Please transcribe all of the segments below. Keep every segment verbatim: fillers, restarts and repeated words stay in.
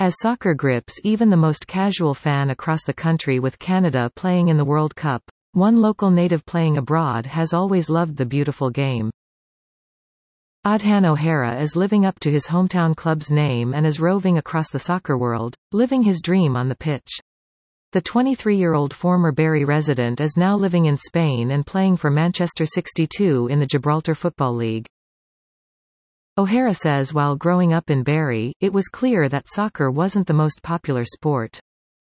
As soccer grips even the most casual fan across the country, with Canada playing in the World Cup, one local native playing abroad has always loved the beautiful game. Adhan O'Hara is living up to his hometown club's name and is roving across the soccer world, living his dream on the pitch. The twenty-three-year-old former Barrie resident is now living in Spain and playing for Manchester sixty-two in the Gibraltar Football League. O'Hara says while growing up in Barrie, it was clear that soccer wasn't the most popular sport.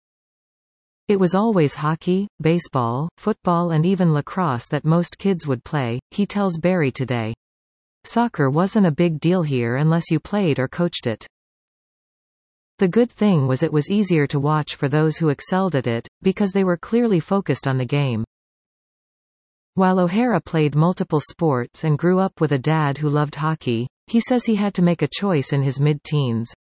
It was always hockey, baseball, football and even lacrosse that most kids would play, he tells Barrie Today. Soccer wasn't a big deal here unless you played or coached it. The good thing was it was easier to watch for those who excelled at it, because they were clearly focused on the game. While O'Hara played multiple sports and grew up with a dad who loved hockey, he says he had to make a choice in his mid-teens.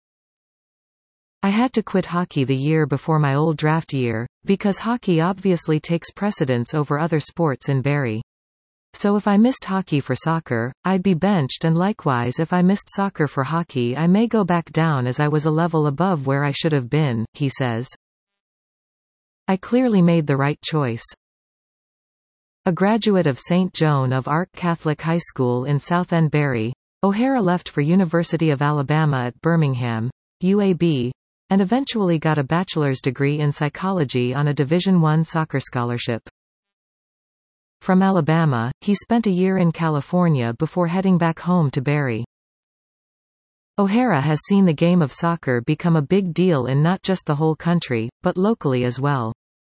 I had to quit hockey the year before my old draft year, because hockey obviously takes precedence over other sports in Barrie. So if I missed hockey for soccer, I'd be benched, and likewise if I missed soccer for hockey I may go back down as I was a level above where I should have been, he says. I clearly made the right choice. A graduate of Saint Joan of Arc Catholic High School in Southend Barrie, O'Hara left for University of Alabama at Birmingham, U A B, and eventually got a bachelor's degree in psychology on a Division one soccer scholarship. From Alabama, he spent a year in California before heading back home to Barrie. O'Hara has seen the game of soccer become a big deal in not just the whole country, but locally as well.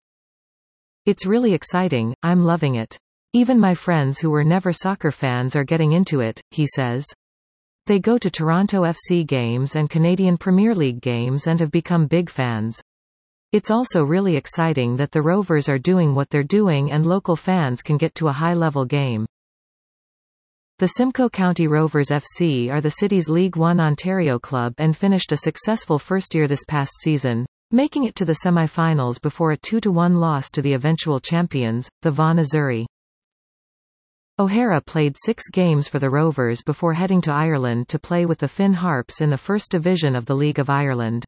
It's really exciting, I'm loving it. Even my friends who were never soccer fans are getting into it, he says. They go to Toronto F C games and Canadian Premier League games and have become big fans. It's also really exciting that the Rovers are doing what they're doing and local fans can get to a high-level game. The Simcoe County Rovers F C are the city's League One Ontario club and finished a successful first year this past season, making it to the semi-finals before a two to one loss to the eventual champions, the Vaughan Azzurri. O'Hara played six games for the Rovers before heading to Ireland to play with the Finn Harps in the First Division of the League of Ireland.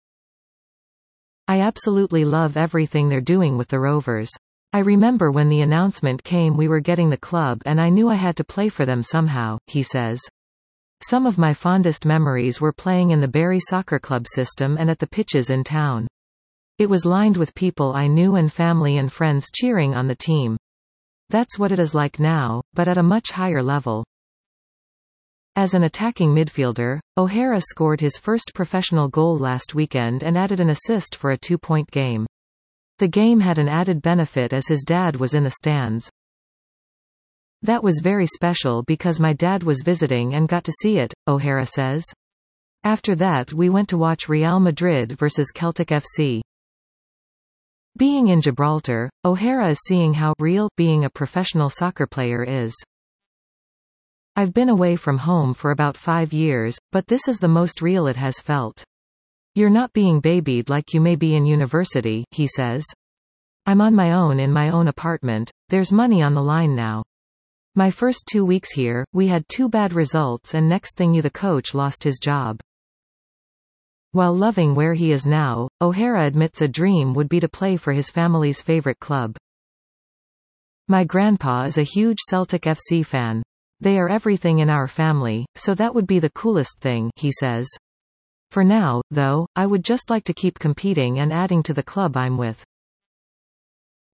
I absolutely love everything they're doing with the Rovers. I remember when the announcement came we were getting the club and I knew I had to play for them somehow, he says. Some of my fondest memories were playing in the Barrie Soccer Club system and at the pitches in town. It was lined with people I knew and family and friends cheering on the team. That's what it is like now, but at a much higher level. As an attacking midfielder, O'Hara scored his first professional goal last weekend and added an assist for a two-point game. The game had an added benefit as his dad was in the stands. That was very special because my dad was visiting and got to see it, O'Hara says. After that we went to watch Real Madrid versus Celtic F C. Being in Gibraltar, O'Hara is seeing how real being a professional soccer player is. I've been away from home for about five years, but this is the most real it has felt. You're not being babied like you may be in university, he says. I'm on my own in my own apartment, there's money on the line now. My first two weeks here, we had two bad results and next thing you the coach lost his job. While loving where he is now, O'Hara admits a dream would be to play for his family's favorite club. My grandpa is a huge Celtic F C fan. They are everything in our family, so that would be the coolest thing, he says. For now, though, I would just like to keep competing and adding to the club I'm with.